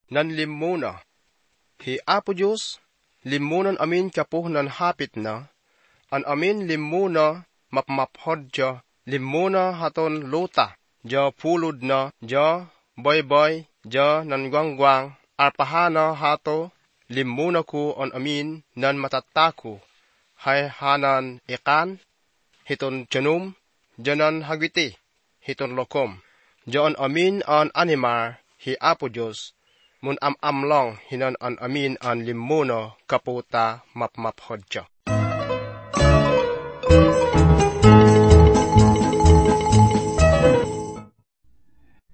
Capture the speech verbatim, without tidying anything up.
nan limuna. Hi Apo Diyos, limunan amin kapuh nan hapit na, an amin limuna mapmaphod ja, limuna haton luta, ja pulod na, ja boy-boy, ja nan gwang-gwang, arpahana hato, limuna ko on amin nan matatako, hay hanan ikan, hiton janum, janan hagwiti, hiton lokom, ja on amin an animar, hi Apo Diyos, mun am-amlong hinan an amin an limuna kaputa mapmaphod ja.